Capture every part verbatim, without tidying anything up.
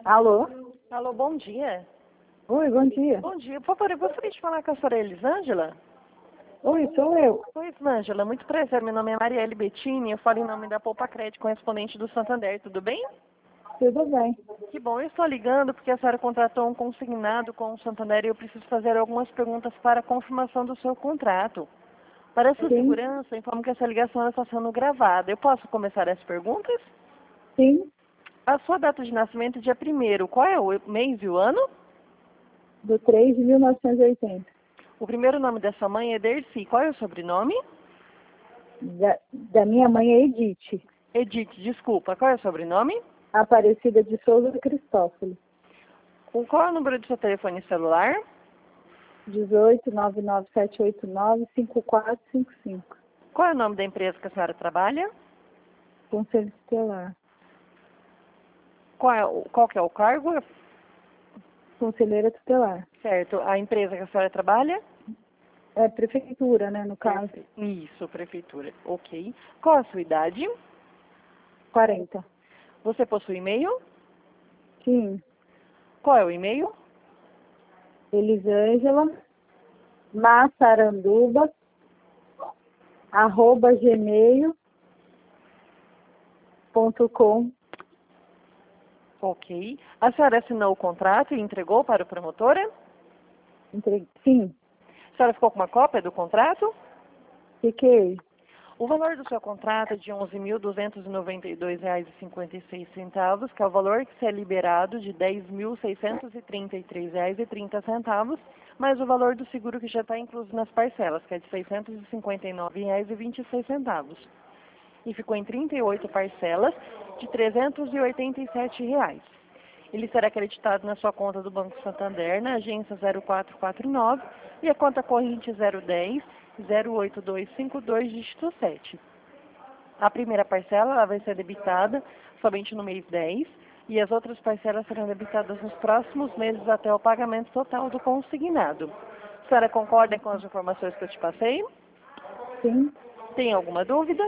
Alô? Alô, bom dia. Oi, bom dia. Bom dia. Por favor, eu gostaria de falar com a senhora Elisângela. Oi, sou eu. Oi, Elisângela. Muito prazer. Meu nome é Marielle Bettini. Eu falo em nome da Poupa Crédito, correspondente do Santander. Tudo bem? Tudo bem. Que bom. Eu estou ligando porque a senhora contratou um consignado com o Santander e eu preciso fazer algumas perguntas para a confirmação do seu contrato. Para a sua Sim, segurança, informo que essa ligação está sendo gravada. Eu posso começar as perguntas? sim, A sua data de nascimento é dia primeiro. Qual é o mês e o ano? do três de mil novecentos e oitenta. O primeiro nome da sua mãe é Dercy. Qual é o sobrenome? Da, da minha mãe é Edith, Edith, desculpa. Qual é o sobrenome? Aparecida de Souza Cristófilo. O- Qual é o número do seu telefone celular? dezoito, nove nove sete oito nove, cinco quatro cinco cinco. Qual é o nome da empresa que a senhora trabalha? Conselho Tutelar. Qual, é, o- qual que é o cargo? Conselheira Tutelar. Certo. A empresa que a senhora trabalha? É prefeitura, né, no caso. Isso, prefeitura. Ok. Qual a sua idade? quarenta. Você possui e-mail? Sim. Qual é o e-mail? Elisângela Massaranduba arroba gmail ponto com. Ok. A senhora assinou o contrato e entregou para o promotora? Entre... Sim, A senhora ficou com uma cópia do contrato? fiquei. O valor do seu contrato é de onze mil duzentos e noventa e dois reais e cinquenta e seis centavos, que é o valor que se é liberado de dez mil seiscentos e trinta e três reais e trinta centavos, mais o valor do seguro que já está incluso nas parcelas, que é de seiscentos e cinquenta e nove reais e vinte e seis centavos. E ficou em trinta e oito parcelas de trezentos e oitenta e sete reais. Ele será acreditado na sua conta do Banco Santander, na agência zero quatro quatro nove e a conta corrente zero dez, zero oito dois cinco dois, dígito sete. A primeira parcela ela vai ser debitada somente no mês dez e as outras parcelas serão debitadas nos próximos meses até o pagamento total do consignado. A senhora concorda com as informações que eu te passei? Sim? Tem alguma dúvida?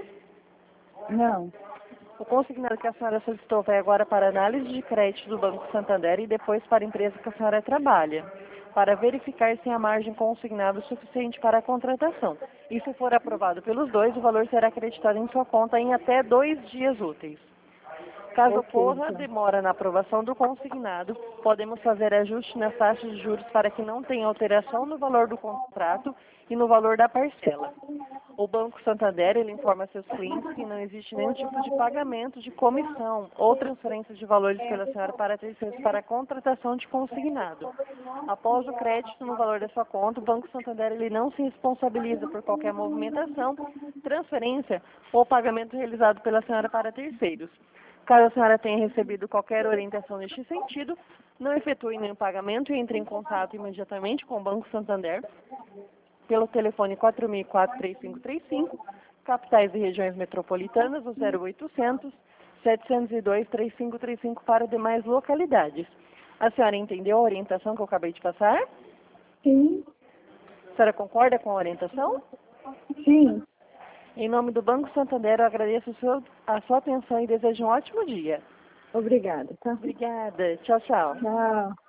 Não. O consignado que a senhora solicitou vai agora para análise de crédito do Banco Santander e depois para a empresa que a senhora trabalha, para verificar se há margem consignada suficiente para a contratação. E se for aprovado pelos dois, o valor será acreditado em sua conta em até dois dias úteis. Caso Ok, ocorra então. demora na aprovação do consignado, podemos fazer ajuste nas taxas de juros para que não tenha alteração no valor do contrato e no valor da parcela. O Banco Santander ele informa seus clientes que não existe nenhum tipo de pagamento de comissão ou transferência de valores pela senhora para terceiros para a contratação de consignado. Após o crédito no valor da sua conta, o Banco Santander ele não se responsabiliza por qualquer movimentação, transferência ou pagamento realizado pela senhora para terceiros. Caso a senhora tenha recebido qualquer orientação neste sentido, não efetue nenhum pagamento e entre em contato imediatamente com o Banco Santander pelo telefone quatro mil e quatro, três cinco três cinco, capitais e regiões metropolitanas, o zero oitocentos, setecentos e dois, trinta e cinco trinta e cinco para demais localidades. A senhora entendeu a orientação que eu acabei de passar? Sim? A senhora concorda com a orientação? Sim. Em nome do Banco Santander, eu agradeço o seu- a sua atenção e desejo um ótimo dia. Obrigada, tá? Obrigada. Tchau, tchau. Tchau.